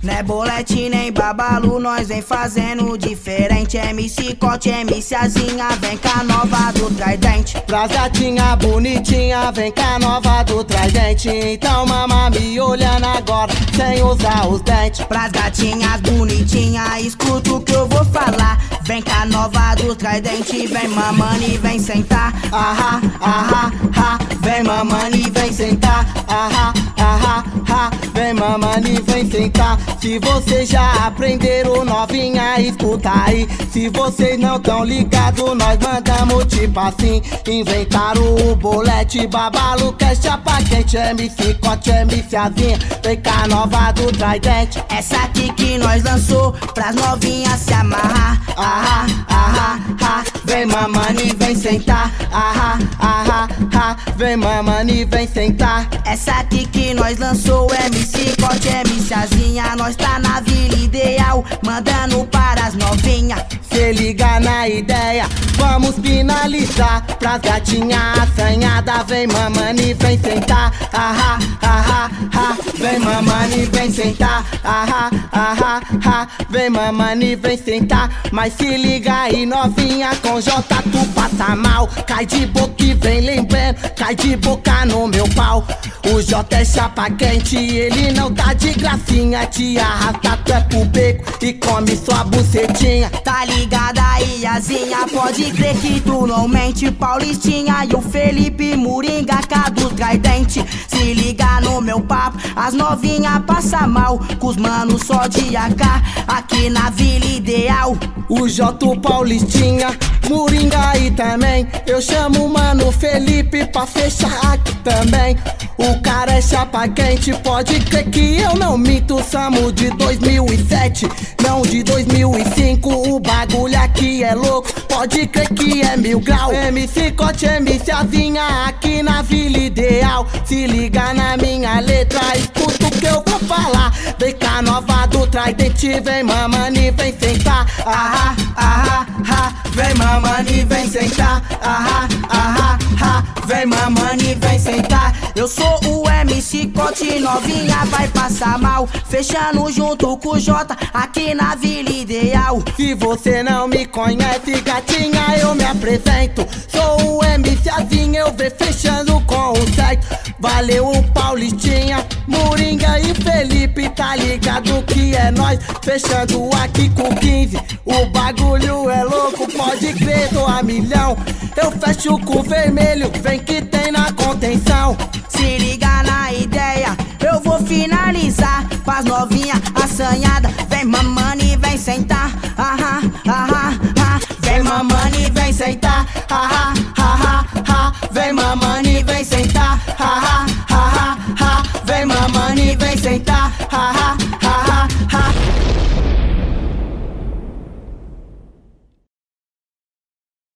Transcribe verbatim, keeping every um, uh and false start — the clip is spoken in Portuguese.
Né bolete nem babalu, nós vem fazendo diferente. M C Cote, M C Azinha, vem cá nova do Tridente. Pras gatinha bonitinha, vem cá nova do Tridente. Então mama me olhando agora, sem usar os dentes. Pras gatinhas bonitinha, escuta o que eu vou falar. Vem cá nova do Tridente, vem mamando e vem sentar. Ahá, ahá, ha, vem mamando e vem sentar. Ahá, ahá, ha, vem mamando e vem sentar. Se vocês já aprenderam, novinha, escuta aí. Se vocês não tão ligados, nós mandamos tipo assim. Inventaram o bolete, babalu, que é chapa quente. M C Cote, M C Azinha, vem cá nova do Tridente. Essa aqui que nós lançou, pras novinhas se amarrar. Ahá, ahá, ha, vem mamando e vem sentar. Ahá, ahá, ha, vem mamando e vem sentar. Essa aqui que nós lançou, M C Cote, M C Azinha, nós tá na vila ideal, mandando para as novinhas. Se liga na ideia, vamos finalizar. Pras gatinhas assanhadas, vem mamando e vem sentar. Ahá, ahá, ha, vem mamando e vem sentar. Ahá, ahá, ha, vem mamando e vem sentar. Mas se liga aí novinha, com J tu passa mal. Cai de boca e vem lembrando, cai de boca no meu pau. O J é chapa quente, ele não tá de gracinha. Te arrasta, tu é pro beco e come sua bucetinha. Tá ligada aí, Azinha, pode crer que tu não mente. Paulistinha e o Felipe Moringa, cá do Tridente. Se liga no meu papo, as novinhas passa mal. Com os manos só de A K, aqui na vila ideal. O J, o Paulistinha, Moringa aí também. Eu chamo o mano Felipe pra fechar aqui também. O cara é chapa quente, pode crer que eu não minto. Samo de dois mil e sete, não de dois mil e cinco. O bagulho aqui é louco, pode crer que é mil grau. M C Cote, M C Azinha, aqui na vila ideal. Se liga na minha letra, escuta o que eu vou falar. Vem cá nova do Tridente, vem mamando e vem sentar. Ahá, ahá, ha, vem mamando e vem sentar. Ahá, ahá, ha, vem mamando e vem sentar. Eu sou o M C Cote, novinha vai passar mal. Fechando junto com o J, aqui na vila ideal. Se você não me conhece, gatinha, eu me apresento. Sou o M C Azinha, eu venho fechando com o certo. Valeu o Paulistinha, Moringa e Felipe, tá ligado que é nós. Fechando aqui com quinze, o bagulho é louco, pode crer, tô a milhão. Eu fecho com vermelho, vem que tem na contenção. Se liga na ideia, eu vou finalizar. Pras novinhas assanhadas, vem mamando e vem sentar. Ahá, ahá, ah, vem mamando e vem sentar. Ahá, ahá, ah, vem mamando e vem sentar. Ahá.